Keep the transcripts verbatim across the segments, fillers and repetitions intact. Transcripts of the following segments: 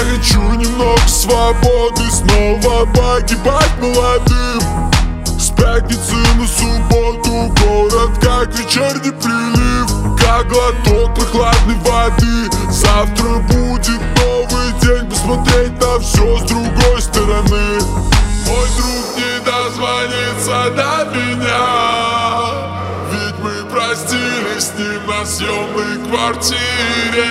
хочу немного свободы, снова погибать молодым. С пятницы на субботу город как вечерний прилив, как глоток прохладной воды. Завтра будет новый день, посмотреть на все с другой стороны. Мой друг не дозвонится до меня, ведь мы простились с ним на съемной квартире.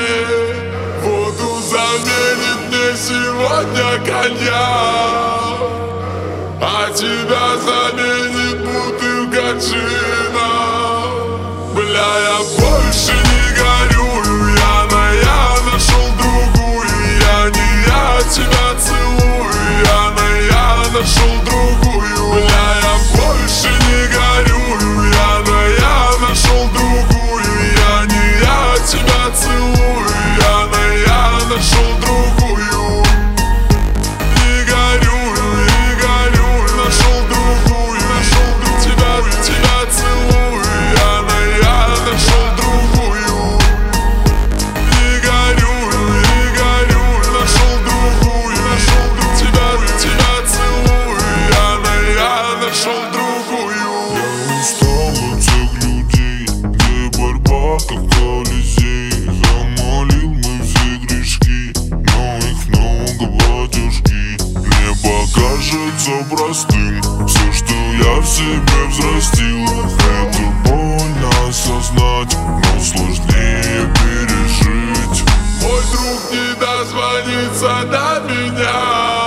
Воду заменит мне сегодня коньяк, а тебя заменит бутылка джина. Бля, я больше не горюю, Яна, я нашел другую. Я не я тебя целую, Яна, я нашел другую. Бля, я больше не горюю, Яна, я нашел другую. Я не я тебя целую, Яна, я нашел другую. Не горюю, не горюю, нашел другую, нашел другую. Тебя, тебя целую, Яна, я нашел другую. Не горюю, не горюю, нашел другую, нашел другую. Тебя, тебя целую, Яна, я нашел другую. Я устал от всех людей, где борьба как Колизей. Замолил мы все грешки, но их много, батюшки. Небо кажется простым, все, что я в себе взрастил. Это больно осознать, но сложнее пережить. Мой друг не дозвонится до меня,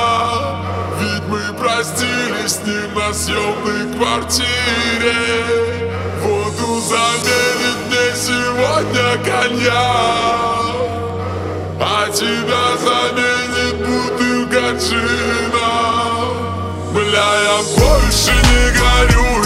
ведь мы простились с ним на съемной квартире. Воду заменит мне сегодня коньяк, а тебя заменит бутылка джина. Бля, я больше не горю,